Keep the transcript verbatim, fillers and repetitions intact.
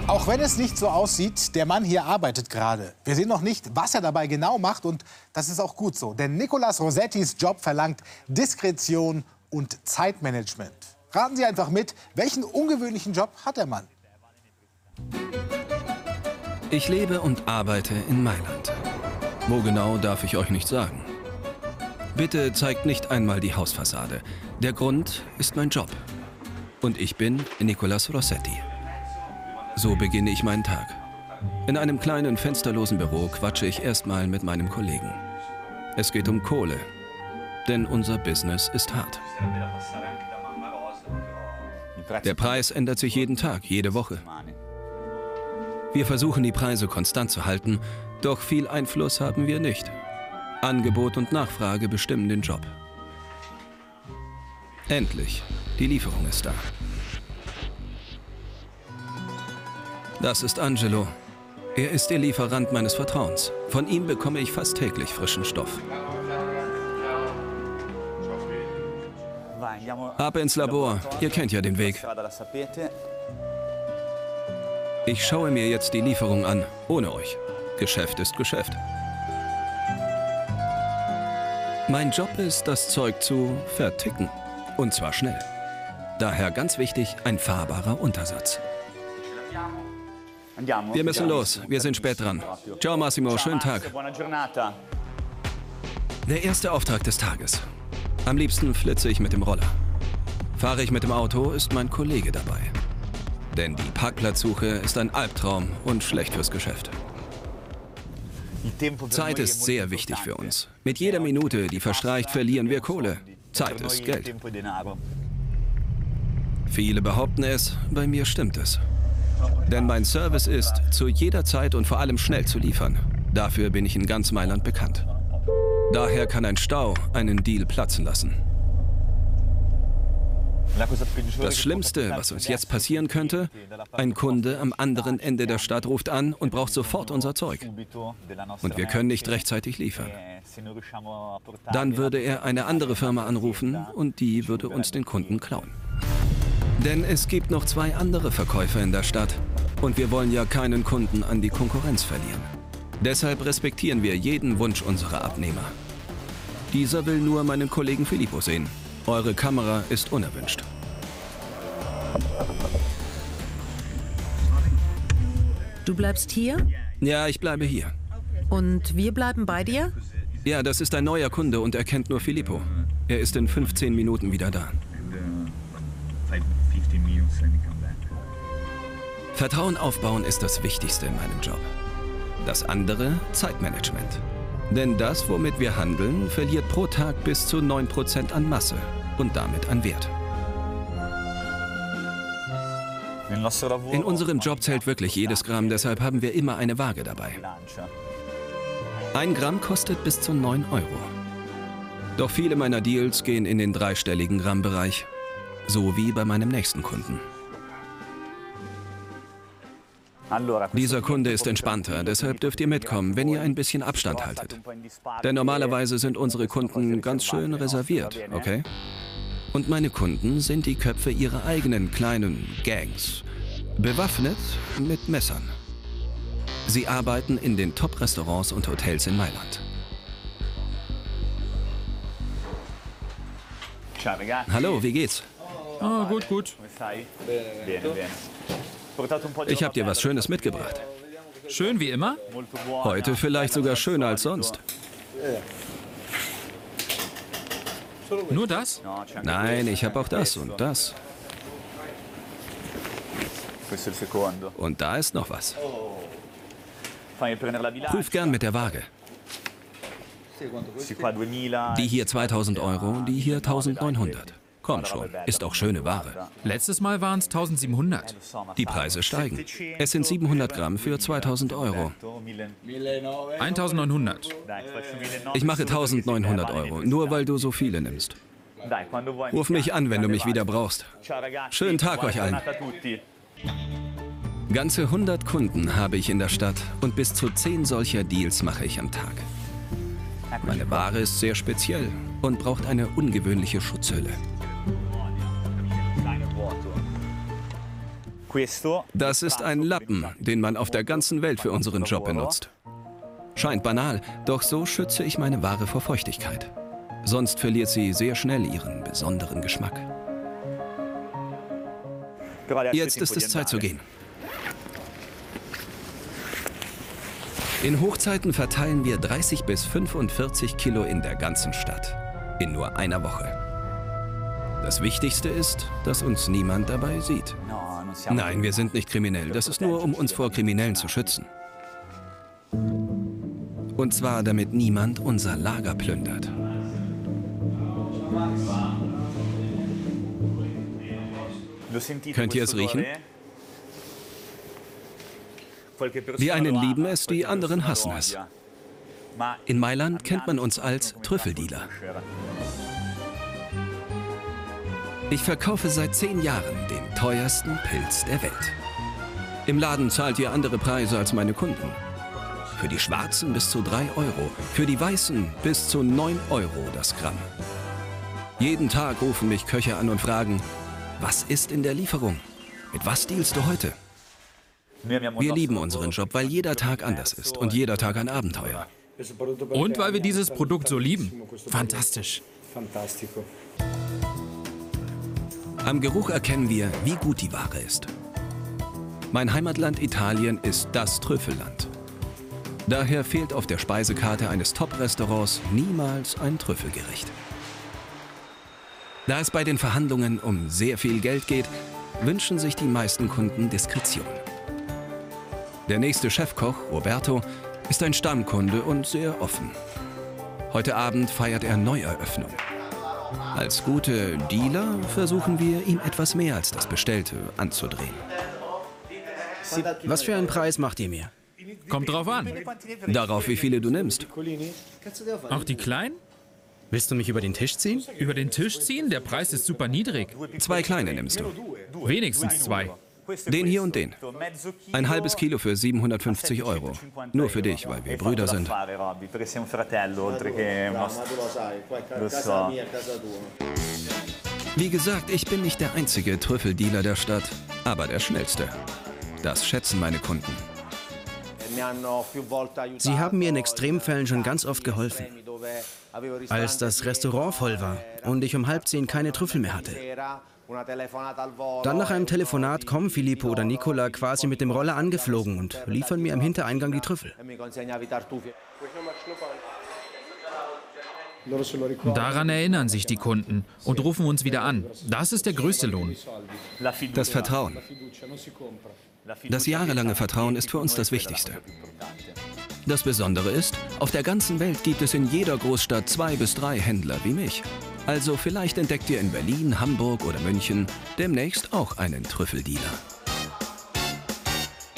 Auch wenn es nicht so aussieht, der Mann hier arbeitet gerade. Wir sehen noch nicht, was er dabei genau macht, und das ist auch gut so. Denn Nicolas Rossettis Job verlangt Diskretion und Zeitmanagement. Raten Sie einfach mit, welchen ungewöhnlichen Job hat der Mann? Ich lebe und arbeite in Mailand. Wo genau, darf ich euch nicht sagen. Bitte zeigt nicht einmal die Hausfassade. Der Grund ist mein Job. Und ich bin Nicolas Rossetti. So beginne ich meinen Tag. In einem kleinen fensterlosen Büro quatsche ich erstmal mit meinem Kollegen. Es geht um Kohle, denn unser Business ist hart. Der Preis ändert sich jeden Tag, jede Woche. Wir versuchen, die Preise konstant zu halten, doch viel Einfluss haben wir nicht. Angebot und Nachfrage bestimmen den Job. Endlich, die Lieferung ist da. Das ist Angelo. Er ist der Lieferant meines Vertrauens. Von ihm bekomme ich fast täglich frischen Stoff. Ab ins Labor. Ihr kennt ja den Weg. Ich schaue mir jetzt die Lieferung an, ohne euch. Geschäft ist Geschäft. Mein Job ist, das Zeug zu verticken. Und zwar schnell. Daher ganz wichtig, ein fahrbarer Untersatz. Wir müssen los. Wir sind spät dran. Ciao Massimo, schönen Tag. Der erste Auftrag des Tages. Am liebsten flitze ich mit dem Roller. Fahre ich mit dem Auto, ist mein Kollege dabei. Denn die Parkplatzsuche ist ein Albtraum und schlecht fürs Geschäft. Zeit ist sehr wichtig für uns. Mit jeder Minute, die verstreicht, verlieren wir Kohle. Zeit ist Geld. Viele behaupten es, bei mir stimmt es. Denn mein Service ist, zu jeder Zeit und vor allem schnell zu liefern. Dafür bin ich in ganz Mailand bekannt. Daher kann ein Stau einen Deal platzen lassen. Das Schlimmste, was uns jetzt passieren könnte, ein Kunde am anderen Ende der Stadt ruft an und braucht sofort unser Zeug. Und wir können nicht rechtzeitig liefern. Dann würde er eine andere Firma anrufen und die würde uns den Kunden klauen. Denn es gibt noch zwei andere Verkäufer in der Stadt und wir wollen ja keinen Kunden an die Konkurrenz verlieren. Deshalb respektieren wir jeden Wunsch unserer Abnehmer. Dieser will nur meinen Kollegen Filippo sehen. Eure Kamera ist unerwünscht. Du bleibst hier? Ja, ich bleibe hier. Und wir bleiben bei dir? Ja, das ist ein neuer Kunde und er kennt nur Filippo. Er ist in fünfzehn Minuten wieder da. Vertrauen aufbauen ist das Wichtigste in meinem Job. Das andere, Zeitmanagement. Denn das, womit wir handeln, verliert pro Tag bis zu neun Prozent an Masse und damit an Wert. In unserem Job zählt wirklich jedes Gramm, deshalb haben wir immer eine Waage dabei. Ein Gramm kostet bis zu neun Euro. Doch viele meiner Deals gehen in den dreistelligen Grammbereich. So wie bei meinem nächsten Kunden. Dieser Kunde ist entspannter, deshalb dürft ihr mitkommen, wenn ihr ein bisschen Abstand haltet. Denn normalerweise sind unsere Kunden ganz schön reserviert, okay? Und meine Kunden sind die Köpfe ihrer eigenen kleinen Gangs. Bewaffnet mit Messern. Sie arbeiten in den Top-Restaurants und Hotels in Mailand. Hallo, wie geht's? Ah, gut, gut. Ich habe dir was Schönes mitgebracht. Schön wie immer? Heute vielleicht sogar schöner als sonst. Nur das? Nein, ich habe auch das und das. Und da ist noch was. Prüf gern mit der Waage. Die hier zweitausend Euro, die hier eintausendneunhundert. Komm schon, ist auch schöne Ware. Letztes Mal waren es eintausendsiebenhundert. Die Preise steigen. Es sind siebenhundert Gramm für zweitausend Euro. eintausendneunhundert. Ich mache eintausendneunhundert Euro, nur weil du so viele nimmst. Ruf mich an, wenn du mich wieder brauchst. Schönen Tag euch allen. Ganze hundert Kunden habe ich in der Stadt und bis zu zehn solcher Deals mache ich am Tag. Meine Ware ist sehr speziell und braucht eine ungewöhnliche Schutzhülle. Das ist ein Lappen, den man auf der ganzen Welt für unseren Job benutzt. Scheint banal, doch so schütze ich meine Ware vor Feuchtigkeit. Sonst verliert sie sehr schnell ihren besonderen Geschmack. Jetzt ist es Zeit zu gehen. In Hochzeiten verteilen wir dreißig bis fünfundvierzig Kilo in der ganzen Stadt. In nur einer Woche. Das Wichtigste ist, dass uns niemand dabei sieht. Nein, wir sind nicht kriminell. Das ist nur, um uns vor Kriminellen zu schützen. Und zwar, damit niemand unser Lager plündert. Könnt ihr es riechen? Die einen lieben es, die anderen hassen es. In Mailand kennt man uns als Trüffeldealer. Ich verkaufe seit zehn Jahren den teuersten Pilz der Welt. Im Laden zahlt ihr andere Preise als meine Kunden. Für die Schwarzen bis zu drei Euro, für die Weißen bis zu neun Euro das Gramm. Jeden Tag rufen mich Köche an und fragen, was ist in der Lieferung? Mit was dealst du heute? Wir lieben unseren Job, weil jeder Tag anders ist und jeder Tag ein Abenteuer. Und weil wir dieses Produkt so lieben. Fantastisch. Am Geruch erkennen wir, wie gut die Ware ist. Mein Heimatland Italien ist das Trüffelland. Daher fehlt auf der Speisekarte eines Top-Restaurants niemals ein Trüffelgericht. Da es bei den Verhandlungen um sehr viel Geld geht, wünschen sich die meisten Kunden Diskretion. Der nächste Chefkoch, Roberto, ist ein Stammkunde und sehr offen. Heute Abend feiert er Neueröffnung. Als gute Dealer versuchen wir, ihm etwas mehr als das Bestellte anzudrehen. Was für einen Preis macht ihr mir? Kommt drauf an. Darauf, wie viele du nimmst. Auch die Kleinen? Willst du mich über den Tisch ziehen? Über den Tisch ziehen? Der Preis ist super niedrig. Zwei kleine nimmst du. Wenigstens zwei. Den hier und den. Ein halbes Kilo für siebenhundertfünfzig Euro. Nur für dich, weil wir Brüder sind. Wie gesagt, ich bin nicht der einzige Trüffeldealer der Stadt, aber der schnellste. Das schätzen meine Kunden. Sie haben mir in Extremfällen schon ganz oft geholfen. Als das Restaurant voll war und ich um halb zehn keine Trüffel mehr hatte. Dann nach einem Telefonat kommen Filippo oder Nicola quasi mit dem Roller angeflogen und liefern mir am Hintereingang die Trüffel. Daran erinnern sich die Kunden und rufen uns wieder an. Das ist der größte Lohn. Das Vertrauen. Das jahrelange Vertrauen ist für uns das Wichtigste. Das Besondere ist, auf der ganzen Welt gibt es in jeder Großstadt zwei bis drei Händler wie mich. Also vielleicht entdeckt ihr in Berlin, Hamburg oder München demnächst auch einen Trüffeldealer.